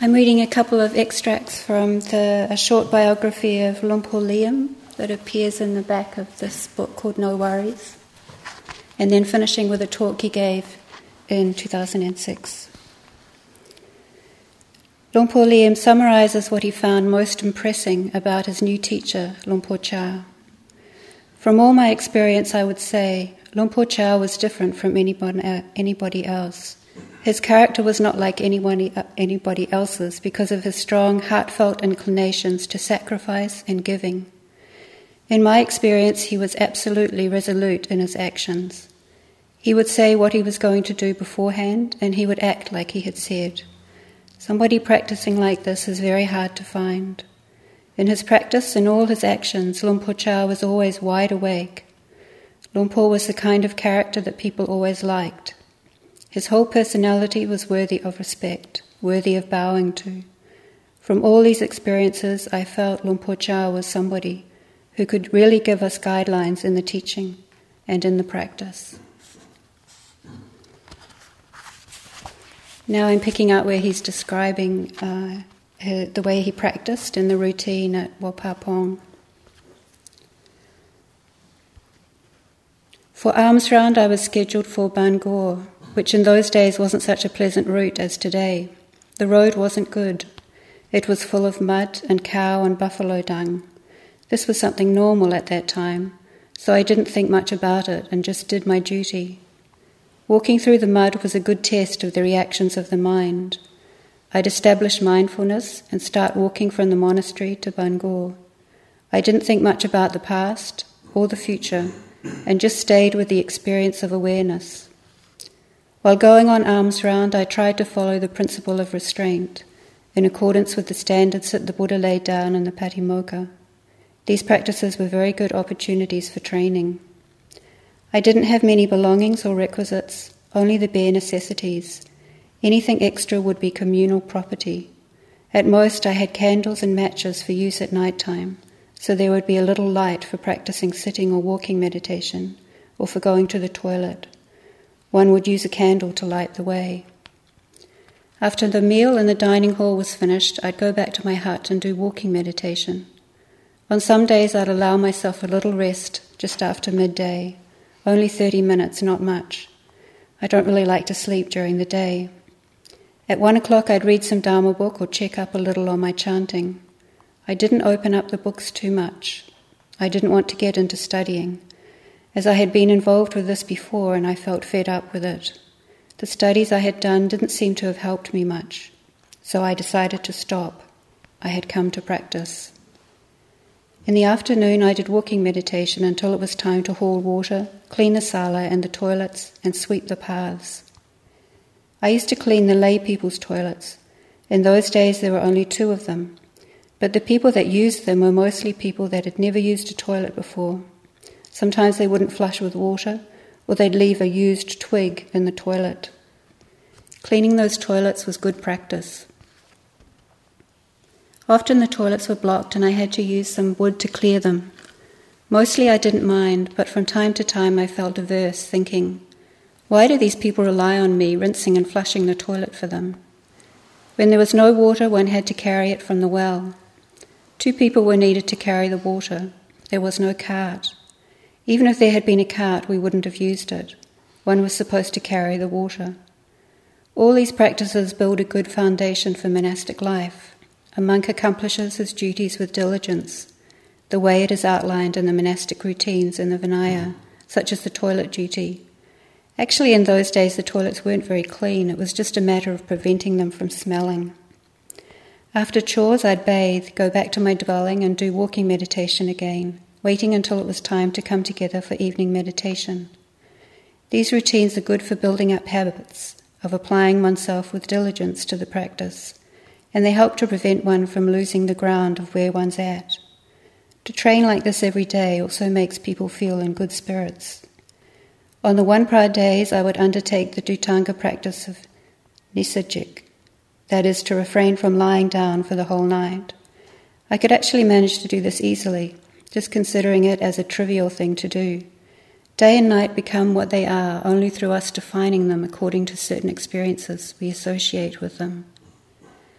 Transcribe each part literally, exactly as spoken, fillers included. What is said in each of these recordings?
I'm reading a couple of extracts from the, a short biography of Luang Por Liam that appears in the back of this book called No Worries, and then finishing with a talk he gave in two thousand six. Luang Por Liam summarises what he found most impressing about his new teacher, Luang Por Chah. From all my experience, I would say Luang Por Chah was different from anybody, anybody else. His character was not like anybody, anybody else's because of his strong, heartfelt inclinations to sacrifice and giving. In my experience, he was absolutely resolute in his actions. He would say what he was going to do beforehand, and he would act like he had said. Somebody practicing like this is very hard to find. In his practice and all his actions, Luang Por Chah was always wide awake. Luang Por was the kind of character that people always liked. His whole personality was worthy of respect, worthy of bowing to. From all these experiences, I felt Luang Por Chah was somebody who could really give us guidelines in the teaching and in the practice. Now I'm picking out where he's describing uh, the way he practiced in the routine at Wat Pah Pong. For alms round, I was scheduled for Bangor, which in those days wasn't such a pleasant route as today. The road wasn't good. It was full of mud and cow and buffalo dung. This was something normal at that time, so I didn't think much about it and just did my duty. Walking through the mud was a good test of the reactions of the mind. I'd establish mindfulness and start walking from the monastery to Bangor. I didn't think much about the past or the future and just stayed with the experience of awareness. While going on alms round, I tried to follow the principle of restraint in accordance with the standards that the Buddha laid down in the Patimokkha. These practices were very good opportunities for training. I didn't have many belongings or requisites, only the bare necessities. Anything extra would be communal property. At most, I had candles and matches for use at night time, so there would be a little light for practicing sitting or walking meditation, or for going to the toilet. One would use a candle to light the way. After the meal in the dining hall was finished, I'd go back to my hut and do walking meditation. On some days, I'd allow myself a little rest just after midday. Only thirty minutes, not much. I don't really like to sleep during the day. At one o'clock I'd read some Dharma book or check up a little on my chanting. I didn't open up the books too much. I didn't want to get into studying, as I had been involved with this before and I felt fed up with it. The studies I had done didn't seem to have helped me much, so I decided to stop. I had come to practice. In the afternoon, I did walking meditation until it was time to haul water, clean the sala and the toilets, and sweep the paths. I used to clean the lay people's toilets. In those days, there were only two of them, but the people that used them were mostly people that had never used a toilet before. Sometimes they wouldn't flush with water, or they'd leave a used twig in the toilet. Cleaning those toilets was good practice. Often the toilets were blocked and I had to use some wood to clear them. Mostly I didn't mind, but from time to time I felt averse, thinking, why do these people rely on me rinsing and flushing the toilet for them? When there was no water, one had to carry it from the well. Two people were needed to carry the water. There was no cart. Even if there had been a cart, we wouldn't have used it. One was supposed to carry the water. All these practices build a good foundation for monastic life. A monk accomplishes his duties with diligence, the way it is outlined in the monastic routines in the Vinaya, such as the toilet duty. Actually, in those days, the toilets weren't very clean. It was just a matter of preventing them from smelling. After chores, I'd bathe, go back to my dwelling and do walking meditation again, waiting until it was time to come together for evening meditation. These routines are good for building up habits of applying oneself with diligence to the practice, and they help to prevent one from losing the ground of where one's at. To train like this every day also makes people feel in good spirits. On the One Pra days, I would undertake the Dhutanga practice of Nisajik, that is, to refrain from lying down for the whole night. I could actually manage to do this easily, just considering it as a trivial thing to do. Day and night become what they are only through us defining them according to certain experiences we associate with them.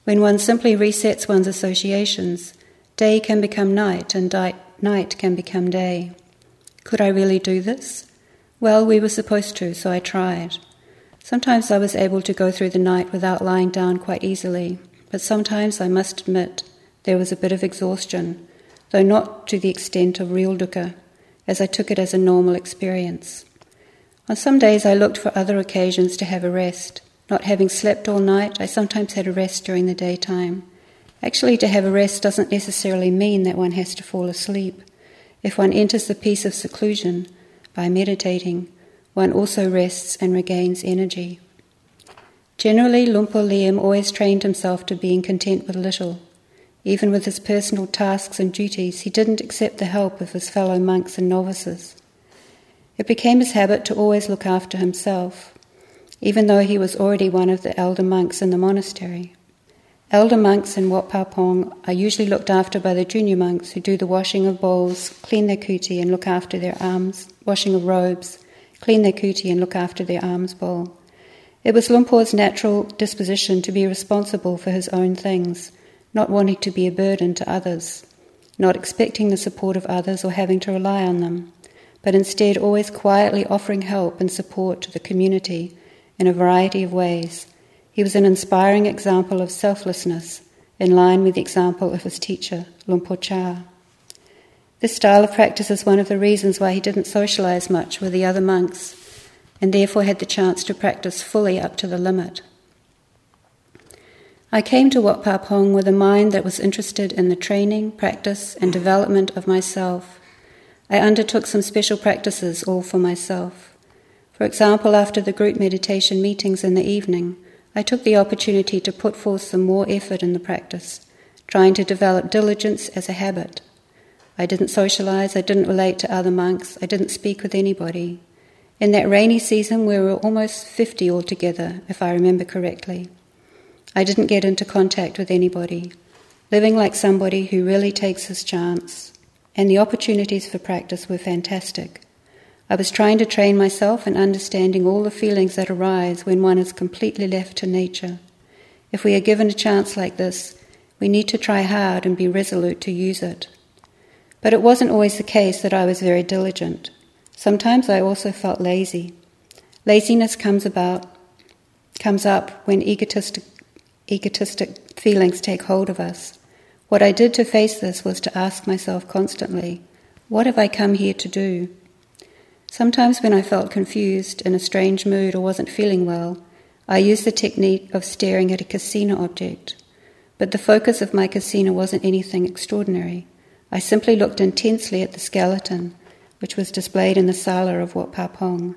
When one simply resets one's associations, day can become night and di- night can become day. Could I really do this? Well, we were supposed to, so I tried. Sometimes I was able to go through the night without lying down quite easily, but sometimes I must admit there was a bit of exhaustion, though not to the extent of real dukkha, as I took it as a normal experience. On some days I looked for other occasions to have a rest. Not having slept all night, I sometimes had a rest during the daytime. Actually, to have a rest doesn't necessarily mean that one has to fall asleep. If one enters the peace of seclusion by meditating, one also rests and regains energy. Generally, Luang Por Liam always trained himself to being content with little. Even with his personal tasks and duties, he didn't accept the help of his fellow monks and novices. It became his habit to always look after himself, even though he was already one of the elder monks in the monastery. Elder monks in Wat Pah Pong are usually looked after by the junior monks who do the washing of bowls, clean their kuti and look after their alms, washing of robes, clean their kuti and look after their alms bowl. It was Luang Por's natural disposition to be responsible for his own things, not wanting to be a burden to others, not expecting the support of others or having to rely on them, but instead always quietly offering help and support to the community in a variety of ways. He was an inspiring example of selflessness, in line with the example of his teacher, Luang Por Chah. This style of practice is one of the reasons why he didn't socialize much with the other monks, and therefore had the chance to practice fully up to the limit. I came to Wat Pah Pong with a mind that was interested in the training, practice, and development of myself. I undertook some special practices all for myself. For example, after the group meditation meetings in the evening, I took the opportunity to put forth some more effort in the practice, trying to develop diligence as a habit. I didn't socialize, I didn't relate to other monks, I didn't speak with anybody. In that rainy season, we were almost fifty altogether, if I remember correctly. I didn't get into contact with anybody, living like somebody who really takes his chance, and the opportunities for practice were fantastic. I was trying to train myself in understanding all the feelings that arise when one is completely left to nature. If we are given a chance like this, we need to try hard and be resolute to use it. But it wasn't always the case that I was very diligent. Sometimes I also felt lazy. Laziness comes about, comes up when egotistic, egotistic feelings take hold of us. What I did to face this was to ask myself constantly, what have I come here to do? Sometimes when I felt confused, in a strange mood, or wasn't feeling well, I used the technique of staring at a kasina object. But the focus of my kasina wasn't anything extraordinary. I simply looked intensely at the skeleton, which was displayed in the sala of Wat Pah Pong.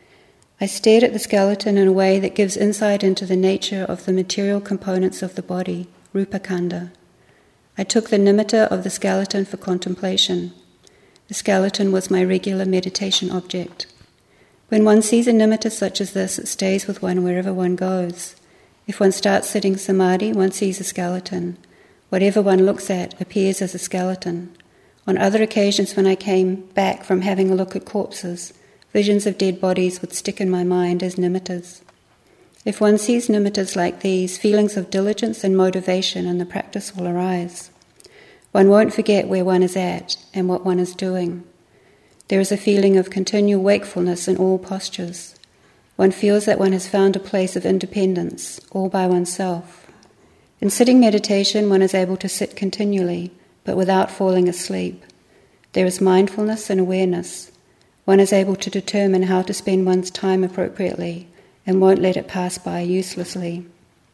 I stared at the skeleton in a way that gives insight into the nature of the material components of the body, rupa khandha. I took the nimitta of the skeleton for contemplation. The skeleton was my regular meditation object. When one sees a nimitta such as this, it stays with one wherever one goes. If one starts sitting samadhi, one sees a skeleton. Whatever one looks at appears as a skeleton. On other occasions when I came back from having a look at corpses, visions of dead bodies would stick in my mind as nimittas. If one sees nimittas like these, feelings of diligence and motivation in the practice will arise. One won't forget where one is at and what one is doing. There is a feeling of continual wakefulness in all postures. One feels that one has found a place of independence, all by oneself. In sitting meditation, one is able to sit continually, but without falling asleep. There is mindfulness and awareness. One is able to determine how to spend one's time appropriately and won't let it pass by uselessly.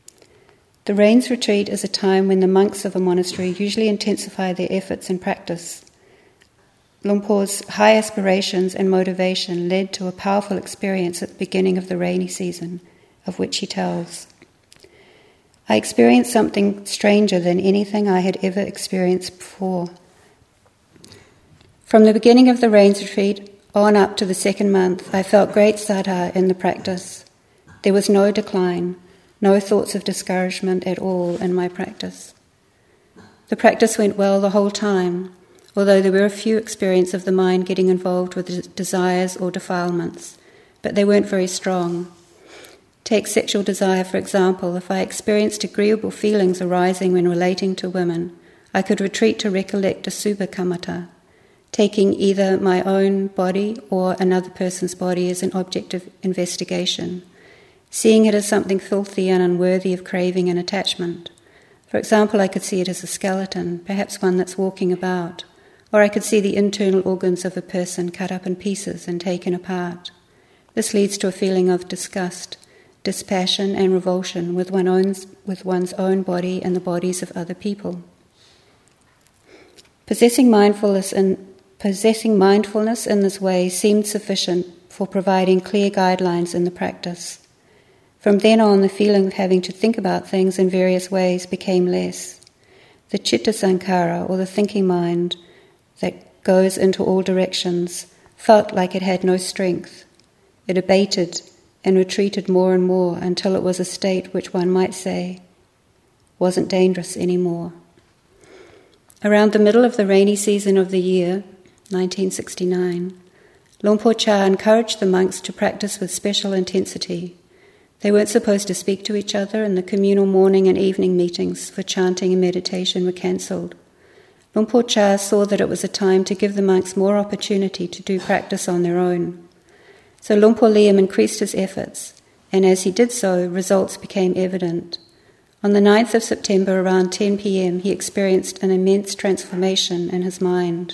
The Rains Retreat is a time when the monks of a monastery usually intensify their efforts in practice. Luang Por's high aspirations and motivation led to a powerful experience at the beginning of the rainy season, of which he tells. I experienced something stranger than anything I had ever experienced before. From the beginning of the Rains Retreat on up to the second month, I felt great saddha in the practice. There was no decline. No thoughts of discouragement at all in my practice. The practice went well the whole time, although there were a few experiences of the mind getting involved with desires or defilements, but they weren't very strong. Take sexual desire, for example. If I experienced agreeable feelings arising when relating to women, I could retreat to recollect a subha kamata, taking either my own body or another person's body as an object of investigation, seeing it as something filthy and unworthy of craving and attachment. For example, I could see it as a skeleton, perhaps one that's walking about, or I could see the internal organs of a person cut up in pieces and taken apart. This leads to a feeling of disgust, dispassion and revulsion with, one owns, with one's own body and the bodies of other people. Possessing mindfulness in, possessing mindfulness in this way seemed sufficient for providing clear guidelines in the practice. From then on, the feeling of having to think about things in various ways became less. The citta sankhara, or the thinking mind that goes into all directions, felt like it had no strength. It abated and retreated more and more until it was a state which one might say wasn't dangerous anymore. Around the middle of the rainy season of the year, nineteen sixty-nine, Luang Por Chah encouraged the monks to practice with special intensity. They weren't supposed to speak to each other, and the communal morning and evening meetings for chanting and meditation were cancelled. Luang Por Chah saw that it was a time to give the monks more opportunity to do practice on their own. So Luang Por Liam increased his efforts, and as he did so, results became evident. On the ninth of September, around ten p.m, he experienced an immense transformation in his mind.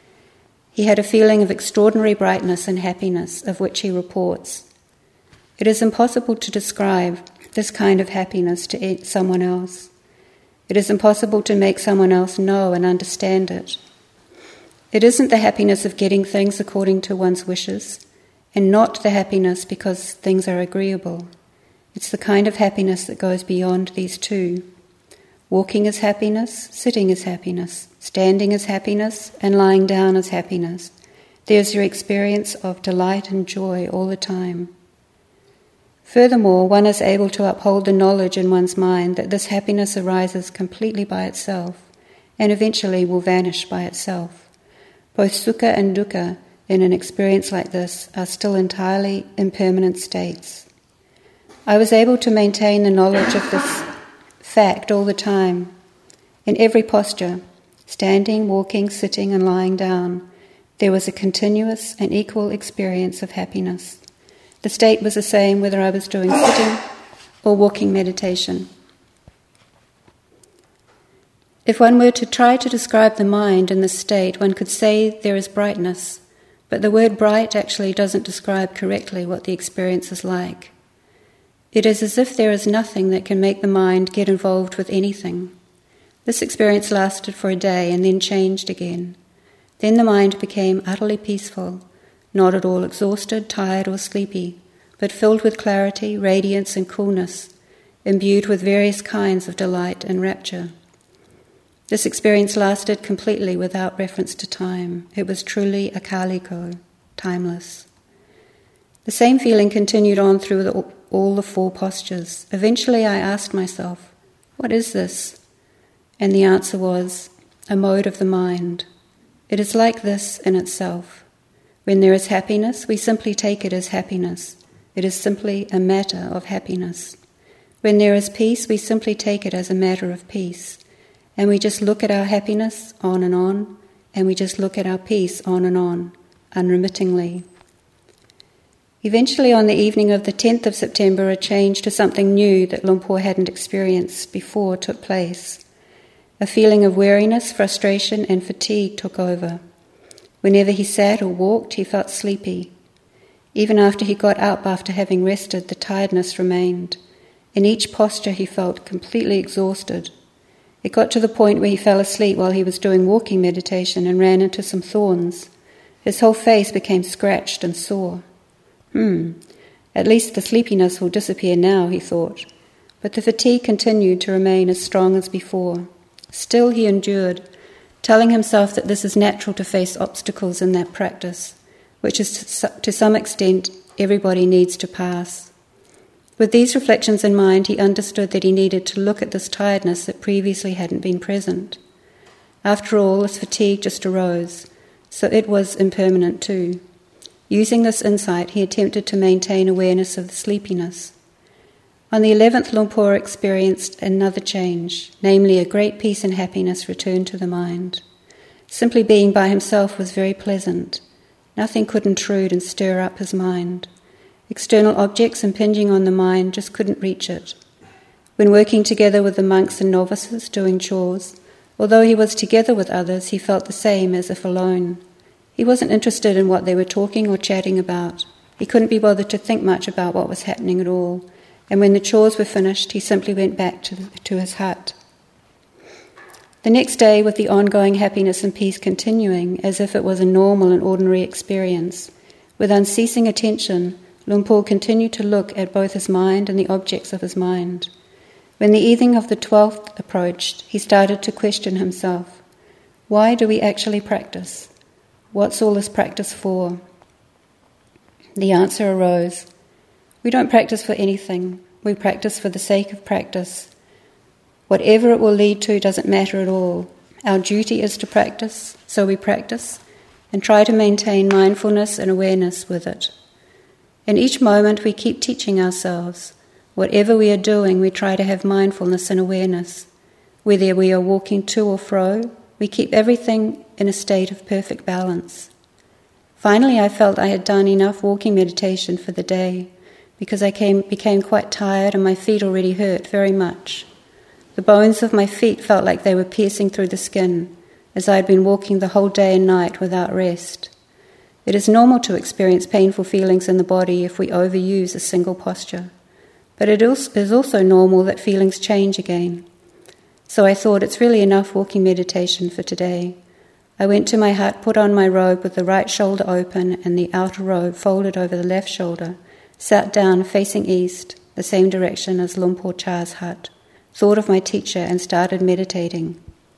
He had a feeling of extraordinary brightness and happiness, of which he reports. It is impossible to describe this kind of happiness to someone else. It is impossible to make someone else know and understand it. It isn't the happiness of getting things according to one's wishes, and not the happiness because things are agreeable. It's the kind of happiness that goes beyond these two. Walking is happiness, sitting is happiness, standing is happiness, and lying down is happiness. There's your experience of delight and joy all the time. Furthermore, one is able to uphold the knowledge in one's mind that this happiness arises completely by itself and eventually will vanish by itself. Both sukha and dukkha in an experience like this are still entirely impermanent states. I was able to maintain the knowledge of this fact all the time, in every posture, standing, walking, sitting, and lying down. There was a continuous and equal experience of happiness. The state was the same whether I was doing sitting or walking meditation. If one were to try to describe the mind in this state, one could say there is brightness, but the word bright actually doesn't describe correctly what the experience is like. It is as if there is nothing that can make the mind get involved with anything. This experience lasted for a day and then changed again. Then the mind became utterly peaceful, not at all exhausted, tired, or sleepy, but filled with clarity, radiance, and coolness, imbued with various kinds of delight and rapture. This experience lasted completely without reference to time. It was truly akaliko, timeless. The same feeling continued on through the, all the four postures. Eventually I asked myself, what is this? And the answer was, a mode of the mind. It is like this in itself. When there is happiness, we simply take it as happiness. It is simply a matter of happiness. When there is peace, we simply take it as a matter of peace. And we just look at our happiness on and on, and we just look at our peace on and on, unremittingly. Eventually, on the evening of the tenth of September, a change to something new that Luang Por hadn't experienced before took place. A feeling of weariness, frustration, and fatigue took over. Whenever he sat or walked, he felt sleepy. Even after he got up after having rested, the tiredness remained. In each posture he felt completely exhausted. It got to the point where he fell asleep while he was doing walking meditation and ran into some thorns. His whole face became scratched and sore. Hmm, at least the sleepiness will disappear now, he thought. But the fatigue continued to remain as strong as before. Still he endured, telling himself that this is natural to face obstacles in that practice, which is to some extent everybody needs to pass. With these reflections in mind, he understood that he needed to look at this tiredness that previously hadn't been present. After all, this fatigue just arose, so it was impermanent too. Using this insight, he attempted to maintain awareness of the sleepiness. On the eleventh, Lumpur experienced another change, namely a great peace and happiness returned to the mind. Simply being by himself was very pleasant. Nothing could intrude and stir up his mind. External objects impinging on the mind just couldn't reach it. When working together with the monks and novices doing chores, although he was together with others, he felt the same as if alone. He wasn't interested in what they were talking or chatting about. He couldn't be bothered to think much about what was happening at all. And when the chores were finished, he simply went back to, the, to his hut. The next day, with the ongoing happiness and peace continuing, as if it was a normal and ordinary experience, with unceasing attention, Lumpur continued to look at both his mind and the objects of his mind. When the evening of the twelfth approached, he started to question himself. Why do we actually practice? What's all this practice for? The answer arose. We don't practice for anything. We practice for the sake of practice. Whatever it will lead to doesn't matter at all. Our duty is to practice, so we practice and try to maintain mindfulness and awareness with it. In each moment we keep teaching ourselves. Whatever we are doing, we try to have mindfulness and awareness. Whether we are walking to or fro, we keep everything in a state of perfect balance. Finally, I felt I had done enough walking meditation for the day, because I came, became quite tired and my feet already hurt very much. The bones of my feet felt like they were piercing through the skin, as I had been walking the whole day and night without rest. It is normal to experience painful feelings in the body if we overuse a single posture, but it is also normal that feelings change again. So I thought it's really enough walking meditation for today. I went to my hut, put on my robe with the right shoulder open and the outer robe folded over the left shoulder, sat down facing east, the same direction as Lumpur Cha's hut, thought of my teacher and started meditating.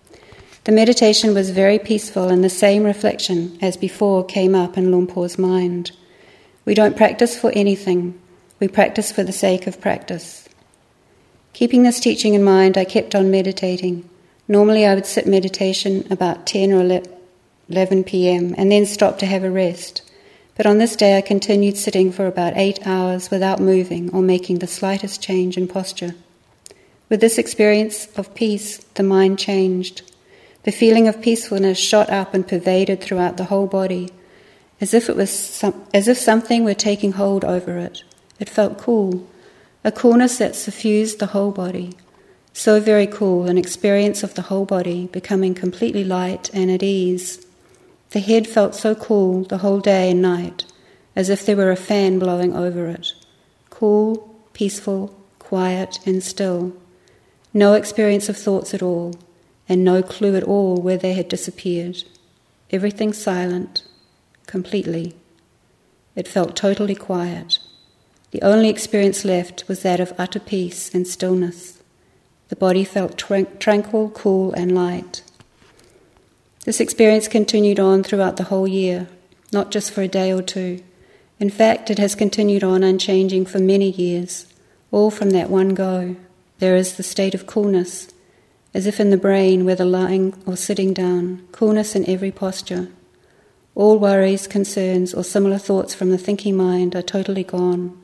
The meditation was very peaceful and the same reflection as before came up in Lumpur's mind. We don't practice for anything. We practice for the sake of practice. Keeping this teaching in mind, I kept on meditating. Normally I would sit meditation about ten or eleven p.m. and then stop to have a rest. But on this day I continued sitting for about eight hours without moving or making the slightest change in posture. With this experience of peace, the mind changed. The feeling of peacefulness shot up and pervaded throughout the whole body, as if it was some, as if something were taking hold over it. It felt cool, a coolness that suffused the whole body. So very cool, an experience of the whole body becoming completely light and at ease. The head felt so cool the whole day and night, as if there were a fan blowing over it. Cool, peaceful, quiet and still. No experience of thoughts at all, and no clue at all where they had disappeared. Everything silent, completely. It felt totally quiet. The only experience left was that of utter peace and stillness. The body felt tran- tranquil, cool and light. This experience continued on throughout the whole year, not just for a day or two. In fact, it has continued on unchanging for many years, all from that one go. There is the state of coolness, as if in the brain, whether lying or sitting down, coolness in every posture. All worries, concerns, or similar thoughts from the thinking mind are totally gone.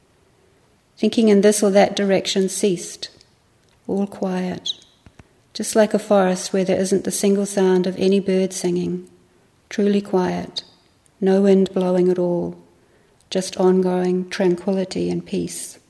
Thinking in this or that direction ceased, all quiet. Just like a forest where there isn't the single sound of any bird singing, truly quiet, no wind blowing at all, just ongoing tranquility and peace.